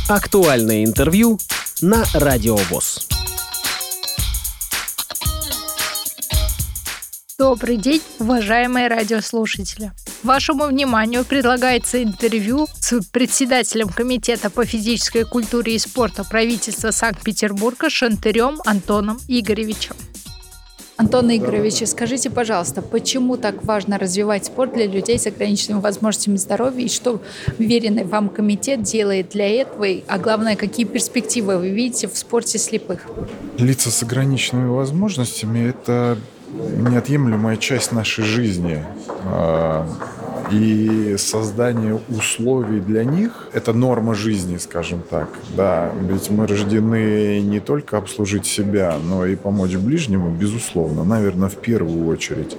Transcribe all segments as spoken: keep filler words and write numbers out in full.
Актуальное интервью на Радио ВОС. Добрый день, уважаемые радиослушатели! Вашему вниманию предлагается интервью с председателем Комитета по физической культуре и спорту правительства Санкт-Петербурга Шантырем Антоном Игоревичем. Антон Игоревич, скажите, пожалуйста, почему так важно развивать спорт для людей с ограниченными возможностями здоровья и что веренный вам комитет делает для этого, а главное, какие перспективы вы видите в спорте слепых? Лица с ограниченными возможностями – это неотъемлемая часть нашей жизни. И создание условий для них – это норма жизни, скажем так. Да, ведь мы рождены не только обслужить себя, но и помочь ближнему, безусловно, наверное, в первую очередь.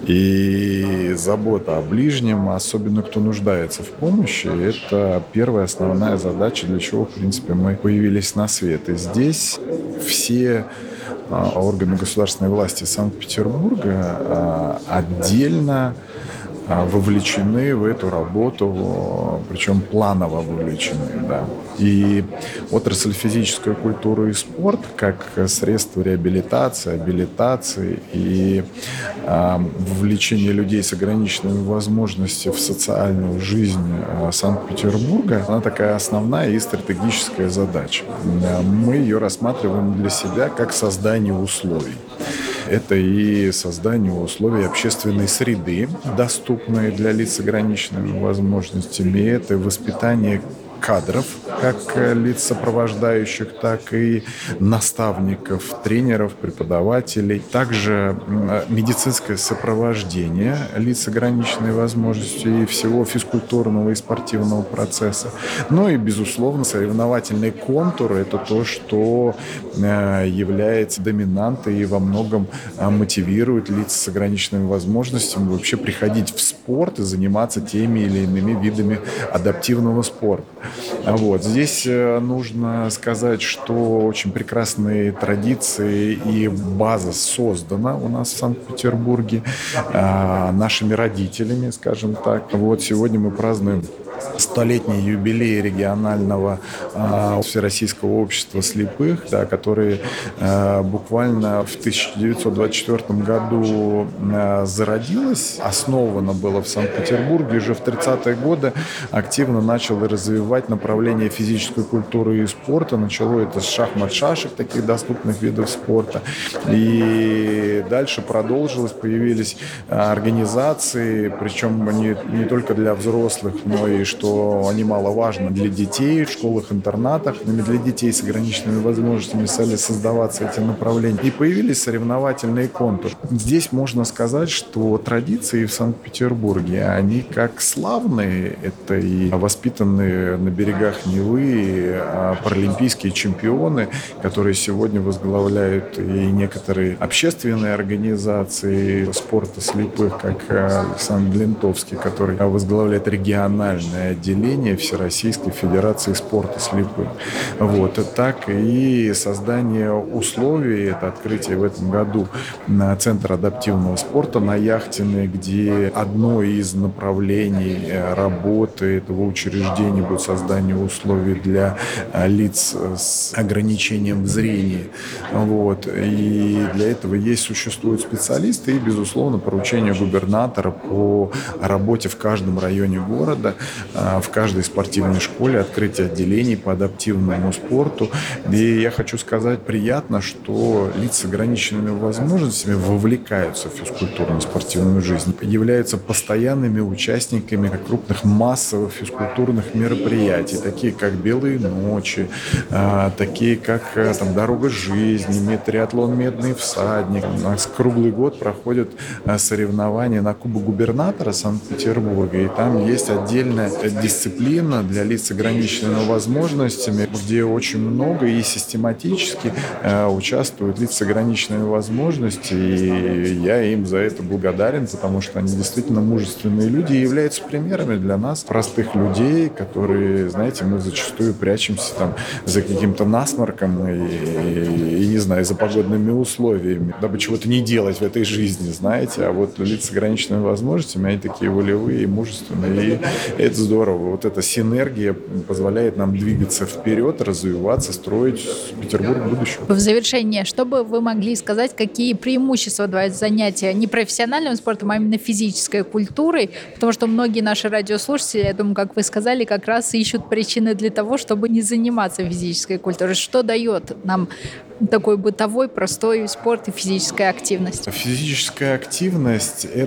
И забота о ближнем, особенно кто нуждается в помощи, это первая основная задача, для чего, в принципе, мы появились на свет. И здесь все органы государственной власти Санкт-Петербурга отдельно вовлечены в эту работу, причем планово вовлечены, да. И отрасль физической культуры и спорт как средство реабилитации, абилитации и э, вовлечения людей с ограниченными возможностями в социальную жизнь Санкт-Петербурга, она такая основная и стратегическая задача. Мы ее рассматриваем для себя как создание условий. Это и создание условий общественной среды, доступной для лиц с ограниченными возможностями, это и воспитание кадров, как лиц сопровождающих, так и наставников, тренеров, преподавателей. Также медицинское сопровождение лиц с ограниченной возможностью и всего физкультурного и спортивного процесса. Ну и, безусловно, соревновательный контур – это то, что является доминантой и во многом мотивирует лиц с ограниченными возможностями вообще приходить в спорт и заниматься теми или иными видами адаптивного спорта. Вот. Здесь нужно сказать, что очень прекрасные традиции и база создана у нас в Санкт-Петербурге э, нашими родителями, скажем так. Вот сегодня мы празднуем столетний юбилей регионального э, Всероссийского общества слепых, да, который э, буквально в тысяча девятьсот двадцать четвёртом году э, зародилось, основано было в Санкт-Петербурге, и уже в тридцатые годы активно начало развивать направление физической культуры и спорта. Начало это с шахмат-шашек, таких доступных видов спорта, и дальше продолжилось, появились организации, причем не, не только для взрослых, но и, что немаловажно, для детей в школах-интернатах, но и для детей с ограниченными возможностями стали создаваться эти направления. И появились соревновательные контуры. Здесь можно сказать, что традиции в Санкт-Петербурге, они как славные, это и воспитанные на берегах Невы паралимпийские чемпионы, которые сегодня возглавляют и некоторые общественные организации спорта слепых, как Александр Глинтовский, который возглавляет региональное отделение Всероссийской Федерации спорта слепых. Вот. Так и создание условий, это открытие в этом году Центра адаптивного спорта на Яхтиной, где одно из направлений работы этого учреждения будет создание условий для лиц с ограничением в зрении. Вот. И для этого есть, существуют специалисты и, безусловно, поручение губернатора по работе в каждом районе города, в каждой спортивной школе, открытие отделений по адаптивному спорту. И я хочу сказать, приятно, что лица с ограниченными возможностями вовлекаются в физкультурно-спортивную жизнь, являются постоянными участниками крупных массовых физкультурных мероприятий, такие как «Белые ночи», такие как там, «Дорога жизни», триатлон «Медный всадник». У нас круглый год проходят соревнования на Кубок губернатора Санкт-Петербурга, и там есть отдельная дисциплина для лиц с ограниченными возможностями, где очень много и систематически э, участвуют лица с ограниченными возможностями, и я им за это благодарен, потому что они действительно мужественные люди и являются примерами для нас, простых людей, которые, знаете, мы зачастую прячемся там за каким-то насморком и, и, и не знаю, за погодными условиями, дабы чего-то не делать в этой жизни, знаете, а вот лица с ограниченными возможностями, они такие волевые и мужественные, и это здорово. Вот эта синергия позволяет нам двигаться вперед, развиваться, строить Петербург будущего. В завершение, что бы вы могли сказать, какие преимущества дают занятия не профессиональным спортом, а именно физической культурой? Потому что многие наши радиослушатели, я думаю, как вы сказали, как раз ищут причины для того, чтобы не заниматься физической культурой. Что дает нам такой бытовой, простой спорт и физическая активность? Физическая активность –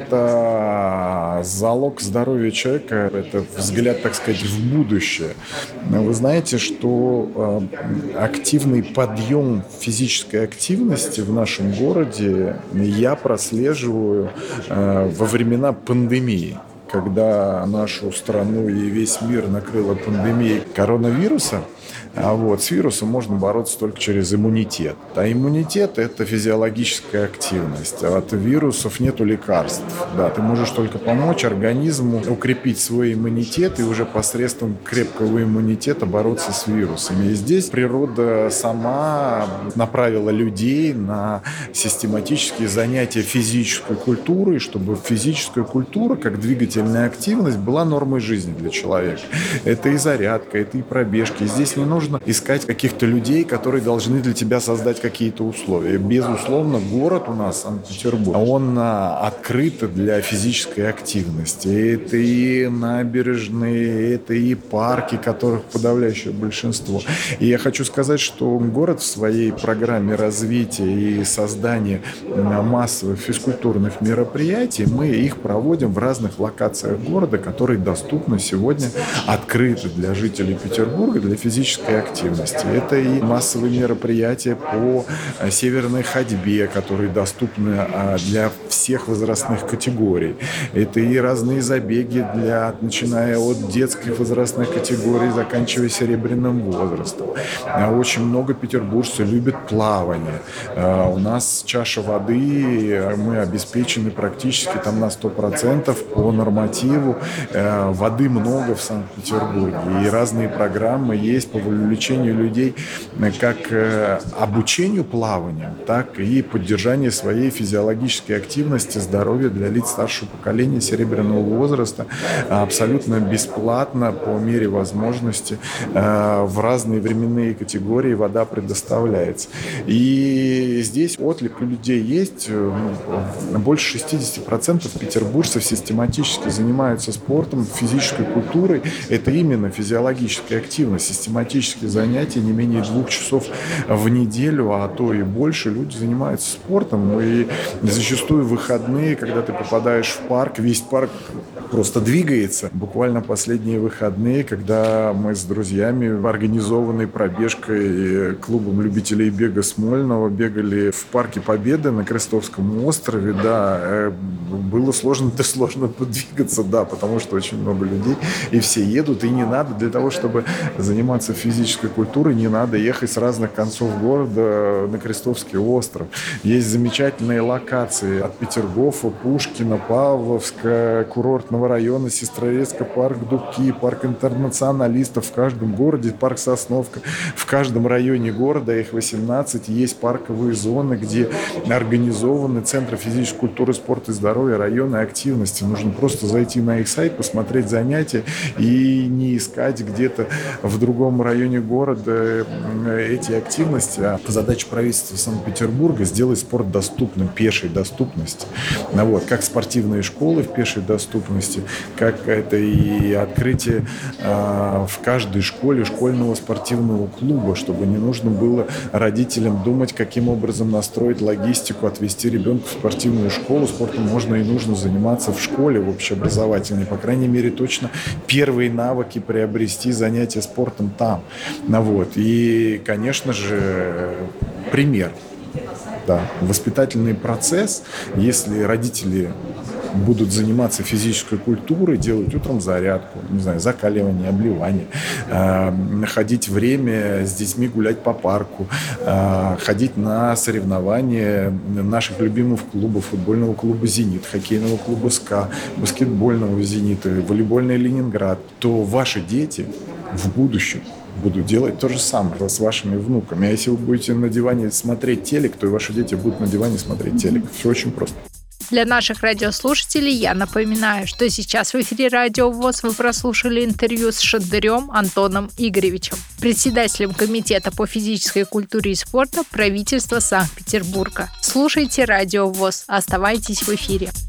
это залог здоровья человека, это взгляд, так сказать, в будущее. Вы знаете, что активный подъем физической активности в нашем городе я прослеживаю во времена пандемии, когда нашу страну и весь мир накрыла пандемией коронавируса. А вот с вирусом можно бороться только через иммунитет. А иммунитет – это физиологическая активность. А от вирусов нету лекарств. Да, ты можешь только помочь организму укрепить свой иммунитет и уже посредством крепкого иммунитета бороться с вирусами. И здесь природа сама направила людей на систематические занятия физической культурой, чтобы физическая культура, как двигательная активность, была нормой жизни для человека. Это и зарядка, это и пробежки. Здесь не нужно искать каких-то людей, которые должны для тебя создать какие-то условия. Безусловно, город у нас, Санкт-Петербург, он открыт для физической активности. Это и набережные, это и парки, которых подавляющее большинство. И я хочу сказать, что город в своей программе развития и создания массовых физкультурных мероприятий, мы их проводим в разных локациях города, которые доступны сегодня, открыты для жителей Петербурга, для физической активности. Это и массовые мероприятия по северной ходьбе, которые доступны для всех возрастных категорий. Это и разные забеги, для, начиная от детских возрастных категорий, заканчивая серебряным возрастом. Очень много петербуржцев любят плавание. У нас чаша воды, мы обеспечены практически там на сто процентов по нормативу. Воды много в Санкт-Петербурге. И разные программы есть по увлечению людей как обучению плаванию, так и поддержанию своей физиологической активности, здоровья для лиц старшего поколения серебряного возраста абсолютно бесплатно по мере возможности в разные временные категории вода предоставляется. И здесь отклик у людей есть. Больше шестьдесят процентов петербуржцев систематически занимаются спортом, физической культурой. Это именно физиологическая активность, систематические занятия, не менее двух часов в неделю, а то и больше. Люди занимаются спортом, и зачастую в выходные, когда ты попадаешь в парк, весь парк просто двигается. Буквально последние выходные, когда мы с друзьями организованной пробежкой клубом любителей бега Смольного бегали в парке Победы на Крестовском острове, да, было сложно, да сложно подвигаться, да, потому что очень много людей, и все едут, и не надо для того, чтобы заниматься физической культурой, не надо ехать с разных концов города на Крестовский остров. Есть замечательные локации от Петергофа, Пушкина, Павловска, курортного района, Сестрорецка, парк Дубки, парк интернационалистов в каждом городе, парк Сосновка. В каждом районе города, их восемнадцать, есть парковые зоны, где организованы центры физической культуры, спорта и здоровья, районы активности. Нужно просто зайти на их сайт, посмотреть занятия и не искать где-то в другом районе города эти активности. А задача правительства Санкт-Петербурга — сделать спорт доступным, пешей доступности. Ну, вот, как спортивные школы в пешей доступности, как это и открытие э, в каждой школе школьного спортивного клуба, чтобы не нужно было родителям думать, каким образом настроить логистику, отвести ребенка в спортивную школу. Спортом можно и нужно заниматься в школе, в общеобразовательной. По крайней мере, точно первые навыки приобрести, занятия спортом там. Ну, вот. И, конечно же, пример. Да, воспитательный процесс, если родители будут заниматься физической культурой, делать утром зарядку, не знаю, закаливание, обливание, э, находить время с детьми гулять по парку, э, ходить на соревнования наших любимых клубов, футбольного клуба «Зенит», хоккейного клуба «СКА», баскетбольного «Зенита», волейбольный «Ленинград», то ваши дети в будущем будут делать то же самое с вашими внуками. А если вы будете на диване смотреть телек, то и ваши дети будут на диване смотреть телек. Все очень просто. Для наших радиослушателей я напоминаю, что сейчас в эфире Радио ВОС вы прослушали интервью с Шандарем Антоном Игоревичем, председателем Комитета по физической культуре и спорту правительства Санкт-Петербурга. Слушайте Радио ВОС, оставайтесь в эфире.